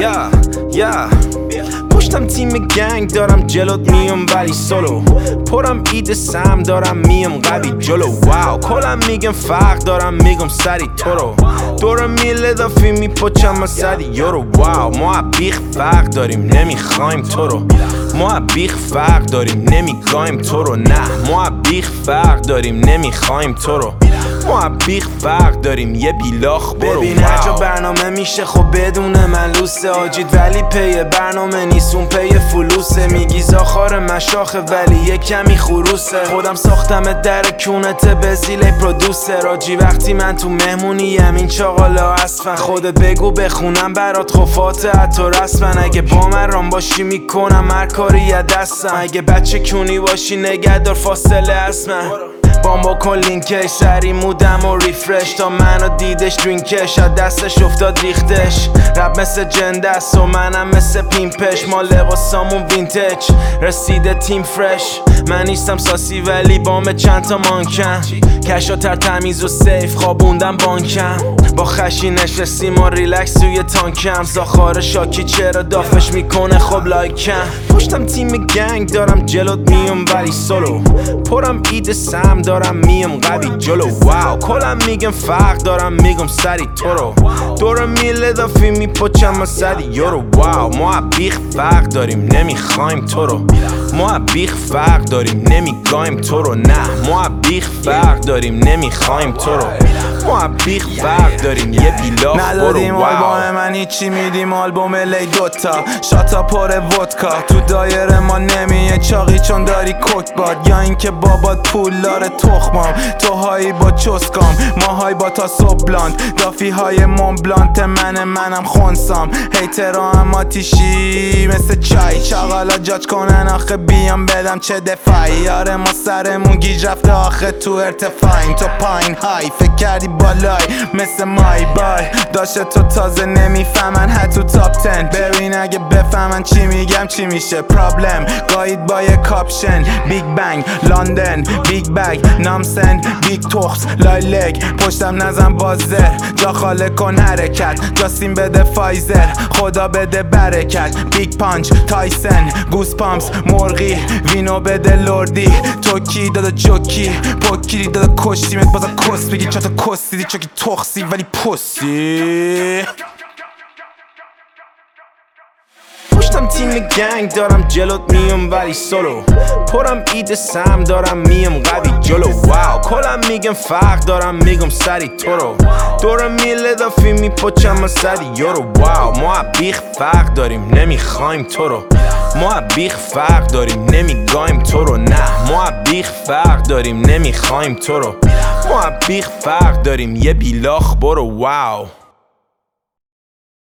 پشتم تیم گنگ دارم جلوت میام ولی سولو پرم اید سم دارم میم قوی جلو واو کلم میگم فرق دارم میگم سری تو رو دورم میله دافی میپچم از سری یورو واو ما بیخ فرق داریم نمیخوایم تو رو ما بیخ فرق داریم نمیگایم تو رو نه ما بیخ فرق داریم نمیخوایم تو رو ما بیخ فرق داریم یه بیلاخ برو ببین هر جا برنامه میشه خب بدون من لوسه آجید ولی پی برنامه نیست اون پی فلوسه میگی زاخار مشاخه ولی یه کمی خروسه خودم ساختم در کونت به زیل پرودوسر آجی وقتی من تو مهمونی این چاقالا اسفن خودت بگو بخونم برات خفات حتی رسمن اگه با من رام باشی میکنم هر کاری یه دستم اگه بچه کونی باشی نگهدار فاصله اسمن بام بکن لینکش سری مودم و ریفرش تا منو دیدش درینکش از دستش افتاد ریختش رب مثل جندست و منم مثل پیمپش ما لباسامون وینتج رسیده تیم فرش من نیستم ساسی ولی بام چند تا مانکم کشاتر تمیز و سیف خوابوندم بانکم با خشی نشستیم و ریلکس توی تانکم زاخار شاکی چرا دافش میکنه خب لایکم پشتم تیم گنگ دارم جلوت میام ولی سولو پرم اید سم دارم میم قوی جلو واو کلم میگم فرق دارم میگم سری تو رو دورم میله دافی میپچم از سری یورو واو ما بیخ فرق داریم نمیخوایم تو رو ما بیخ فرق داریم نمیگایم تو رو نه ما بیخ فرق داریم نمیخوایم تو رو ما بیخ فرق داریم یه بیلاخ ندادیم آلبوم من هیچی میدیم آلبوم لی دوتا شاتا پر ودکا تو دایره ما نمیه چاقی چون داری کک باد یا اینکه بابات پول داره تخمام تو هایی با چسکام ماهای با تا صبح بلاند دافی های مونبلانت منم خونسام هیترا هم آتیشی مثل چای چاقالا جاج کنن آخه بیام بدم چه دفاعی یاره ما سرمون گیج رفته آخه تو ارتفاعیم تو پایین های فکر کردی بالای مثل مای بای داشته تو تازه نمیفهمن حتی تاپ 10 ببین اگه بفهمن چی میگم چی میشه پرابلم گاید با یه کاپشن بیگ بنگ لندن بیگ بگ نامسن بیگ توخس لایلگ پشتم نزن بازر جا خاله کن حرکت جاستین بده فایزر خدا بده برکت بیگ پانچ تایسن گوس پامپس مرغی وینو بده لردی توکی دادا جوکی پوکی دادا کشتیمت بازا کس بگی چطا کس دیدی چوکی تخسی ولی پسی پشتم تیم گنگ دارم جلوت میام ولی سولو پرم اید سم دارم میم قوی جلو واو کلم میگم فرق دارم میگم سری تو رو دورم میله دافی میپچم از سری یورو واو ما بیخ فرق داریم نمیخوایم تو رو ما بیخ فرق داریم نمیگایم تو رو نه ما بیخ فرق داریم نمیخوایم تو رو ما بیخ فرق داریم یه بیلاخ برو واو